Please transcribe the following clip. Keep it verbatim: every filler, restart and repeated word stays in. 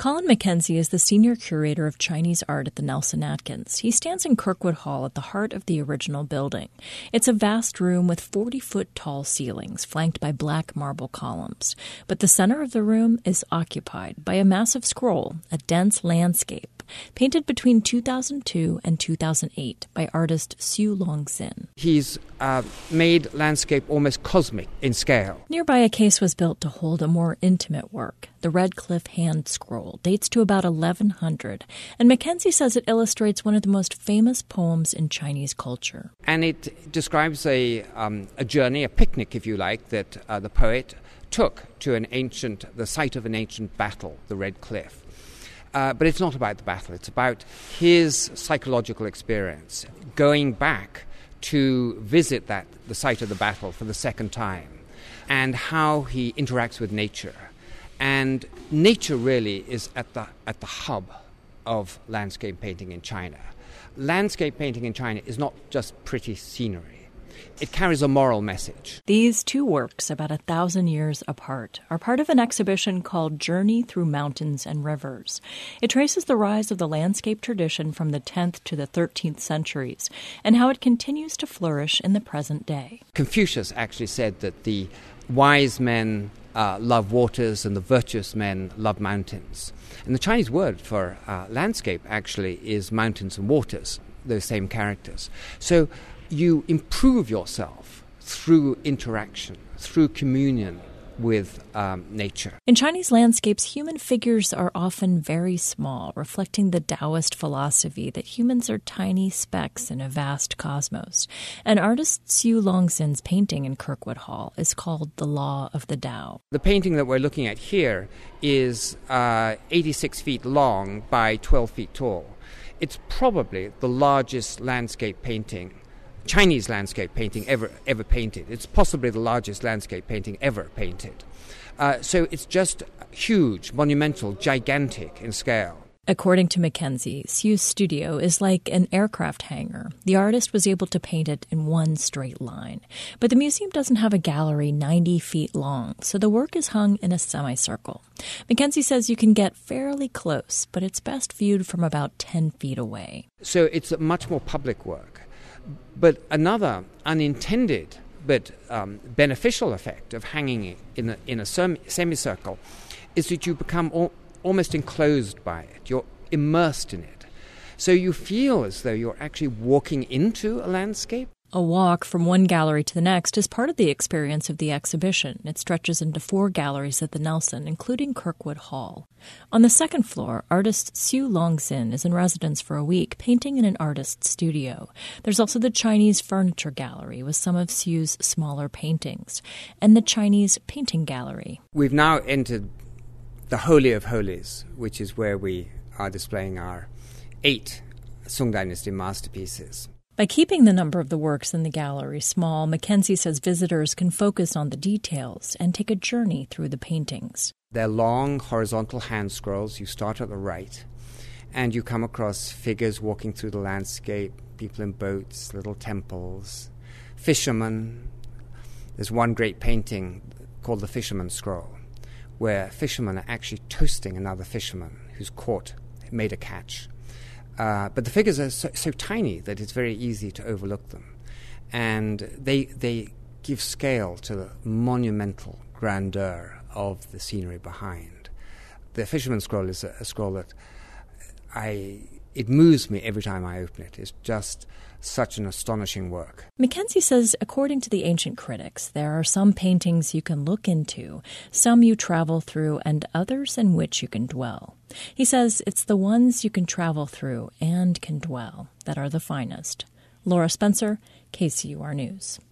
Colin McKenzie is the senior curator of Chinese art at the Nelson Atkins. He stands in Kirkwood Hall at the heart of the original building. It's a vast room with forty-foot tall ceilings flanked by black marble columns. But the center of the room is occupied by a massive scroll, a dense landscape, painted between two thousand two and two thousand eight by artist Xu Longxin. He's uh, made landscape almost cosmic in scale. Nearby, a case was built to hold a more intimate work. The Red Cliff Hand Scroll dates to about eleven hundred, and Mackenzie says it illustrates one of the most famous poems in Chinese culture. And it describes a, um, a journey, a picnic, if you like, that uh, the poet took to an ancient, the site of an ancient battle, the Red Cliff. Uh, but it's not about the battle. It's about his psychological experience, going back to visit that the site of the battle for the second time, and how he interacts with nature. And nature really is at the at the hub of landscape painting in China. Landscape painting in China is not just pretty scenery. It carries a moral message. These two works, about a thousand years apart, are part of an exhibition called Journey Through Mountains and Rivers. It traces the rise of the landscape tradition from the tenth to the thirteenth centuries and how it continues to flourish in the present day. Confucius actually said that the wise men uh, love waters and the virtuous men love mountains. And the Chinese word for uh, landscape actually is mountains and waters, those same characters. So you improve yourself through interaction, through communion with um, nature. In Chinese landscapes, human figures are often very small, reflecting the Taoist philosophy that humans are tiny specks in a vast cosmos. And artist Xu Longxin's painting in Kirkwood Hall is called The Law of the Tao. The painting that we're looking at here is uh, eighty-six feet long by twelve feet tall. It's probably the largest landscape painting Chinese landscape painting ever ever painted. It's possibly the largest landscape painting ever painted. Uh, so it's just huge, monumental, gigantic in scale. According to Mackenzie, Xu's studio is like an aircraft hangar. The artist was able to paint it in one straight line. But the museum doesn't have a gallery ninety feet long, so the work is hung in a semicircle. Mackenzie says you can get fairly close, but it's best viewed from about ten feet away. So it's a much more public work. But another unintended but um, beneficial effect of hanging it in a, in a sem- semicircle is that you become al- almost enclosed by it. You're immersed in it. So you feel as though you're actually walking into a landscape. A walk from one gallery to the next is part of the experience of the exhibition. It stretches into four galleries at the Nelson, including Kirkwood Hall. On the second floor, artist Xu Longxin is in residence for a week, painting in an artist's studio. There's also the Chinese Furniture Gallery with some of Xu's smaller paintings, and the Chinese Painting Gallery. We've now entered the Holy of Holies, which is where we are displaying our eight Song Dynasty masterpieces. By keeping the number of the works in the gallery small, Mackenzie says visitors can focus on the details and take a journey through the paintings. They're long, horizontal hand scrolls. You start at the right, and you come across figures walking through the landscape, people in boats, little temples, fishermen. There's one great painting called the Fisherman's Scroll, where fishermen are actually toasting another fisherman who's caught, made a catch. Uh, but the figures are so, so tiny that it's very easy to overlook them. And they they give scale to the monumental grandeur of the scenery behind. The Fisherman's Scroll is a, a scroll that I it moves me every time I open it. It's just such an astonishing work. Mackenzie says, according to the ancient critics, there are some paintings you can look into, some you travel through, and others in which you can dwell. He says it's the ones you can travel through and can dwell that are the finest. Laura Spencer, K C U R News.